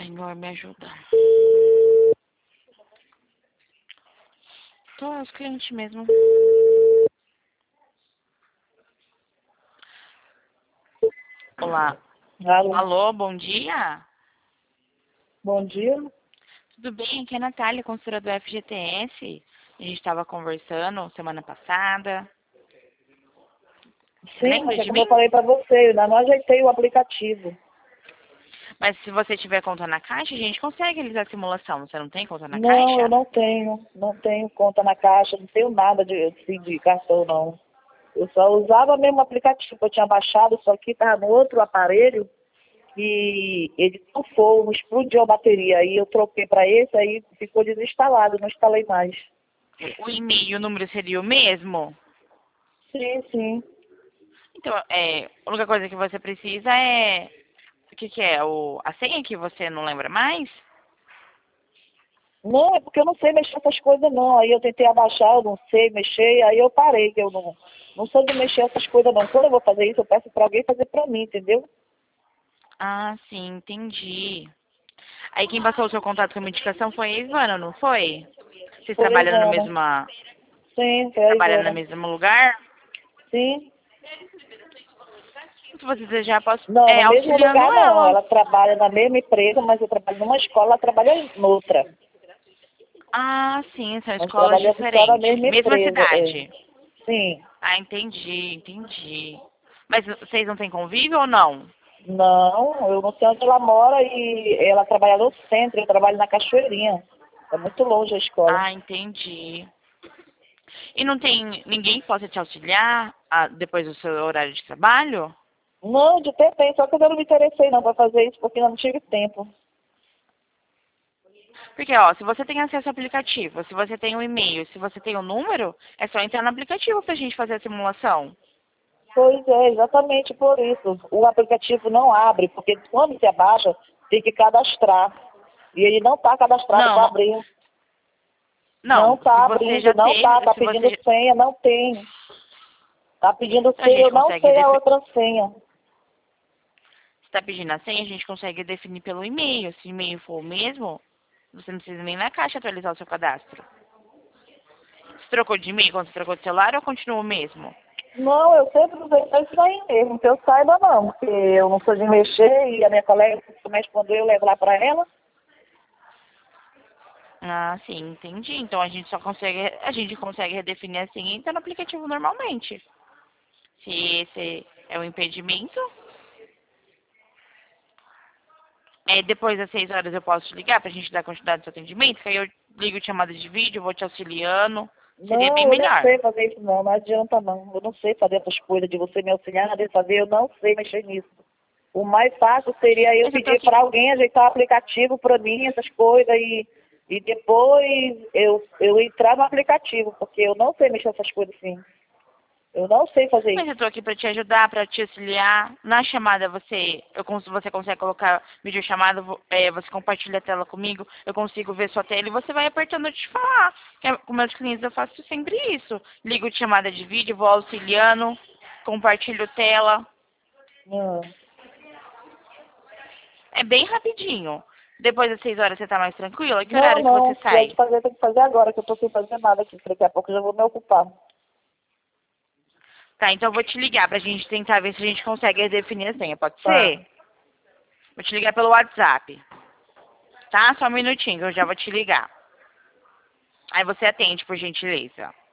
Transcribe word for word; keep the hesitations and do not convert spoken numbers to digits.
Senhor, me ajuda. Tô, os clientes mesmo. Olá. Alô, Alô, bom dia. bom dia. Tudo bem? Aqui é a Natália, consultora do F G T S. A gente estava conversando semana passada. Você Sim, lembra mas é de como mim? eu falei para você, eu ainda não ajeitei o aplicativo. Mas se você tiver conta na Caixa, a gente consegue realizar a simulação. Você não tem conta na Não, eu Caixa? não tenho. Não tenho conta na Caixa, não tenho nada de, assim, de cartão, não. Eu só usava mesmo o aplicativo. Eu tinha baixado, só que estava no outro aparelho e ele tufou, explodiu a bateria. Aí eu troquei para esse, aí ficou desinstalado, não instalei mais. O e-mail e o número seria o mesmo? Sim, sim. Então, é, a única coisa que você precisa é... O que que é? O, a senha que você não lembra mais? Não, é porque eu não sei mexer essas coisas, não. Aí eu tentei abaixar, eu não sei mexer, aí eu parei, que eu não, não sou de mexer essas coisas, não. Quando eu vou fazer isso, eu peço para alguém fazer para mim, entendeu? Ah, sim, entendi. Aí quem passou o seu contato com a medicação foi a Ivana, não foi? Vocês Foi a trabalham no Ivana. mesmo, Sim, foi a trabalham no Ivana. mesmo lugar? Sim. Se você desejar, posso Não, é, no mesmo auxiliando lugar não. ela. Ela trabalha na mesma empresa, mas eu trabalho numa escola, ela trabalha noutra. Ah, sim, são Nós escolas trabalhamos só na diferentes. mesma Mesma empresa, é. cidade. Sim. Ah, entendi, entendi. Mas vocês não têm convívio ou não? Não, eu não sei onde ela mora e ela trabalha no centro, eu trabalho na Cachoeirinha. É muito longe a escola. Ah, entendi. E não tem ninguém que possa te auxiliar ah, depois do seu horário de trabalho? Não, de ter tempo, só que eu não me interessei não para fazer isso, porque eu não tive tempo. Porque, ó, se você tem acesso ao aplicativo, se você tem um e-mail, se você tem o um número, é só entrar no aplicativo pra gente fazer a simulação. Pois é, exatamente por isso. O aplicativo não abre, porque quando você abaixa, tem que cadastrar. E ele não está cadastrado Não, para não, abrir. Não não. Se está você abrindo, já não está, teve, está se pedindo você, senha, não tem. Está pedindo então a senha, gente eu não consegue sei a definir. outra senha. Se está pedindo a senha, a gente consegue definir pelo e-mail. Se o e-mail for o mesmo, você não precisa nem na caixa atualizar o seu cadastro. Você trocou de e-mail quando você trocou de celular ou continua o mesmo? Não, eu sempre usei isso aí mesmo, que eu saiba não, porque eu não sou de mexer e a minha colega se mexe quando eu levo lá para ela. Ah, sim, entendi. Então a gente só consegue, a gente consegue redefinir a senha então no aplicativo normalmente. Se esse é o impedimento, é, depois das seis horas eu posso te ligar pra gente dar continuidade no seu atendimento, que aí eu ligo de chamada de vídeo, vou te auxiliando. Seria bem Não, eu não melhor. sei fazer isso não, não adianta não. Eu não sei fazer essas coisas de você me auxiliar, de fazer, eu não sei mexer nisso. O mais fácil seria eu Mas eu tô pedir aqui. para alguém ajeitar o aplicativo para mim, essas coisas, e, e depois eu, eu entrar no aplicativo, porque eu não sei mexer essas coisas assim. Eu não sei fazer Mas isso. eu tô aqui pra te ajudar, pra te auxiliar. Na chamada você, eu cons- você consegue colocar videochamada, vo- é, você compartilha a tela comigo, eu consigo ver sua tela e você vai apertando eu te falar. Que é- com meus clientes eu faço sempre isso. Ligo de chamada de vídeo, vou auxiliando, compartilho tela. Não, É bem rapidinho. Depois das seis horas você tá mais tranquila? Que não, horário que você não. Se tiver de sai? fazer, tem que fazer agora, que eu estou sem fazer nada aqui. Daqui a pouco eu já vou me ocupar. Tá, então eu vou te ligar pra gente tentar ver se a gente consegue definir a senha, pode Tá. ser? Vou te ligar pelo WhatsApp, tá? Só um minutinho que eu já vou te ligar. Aí você atende, por gentileza.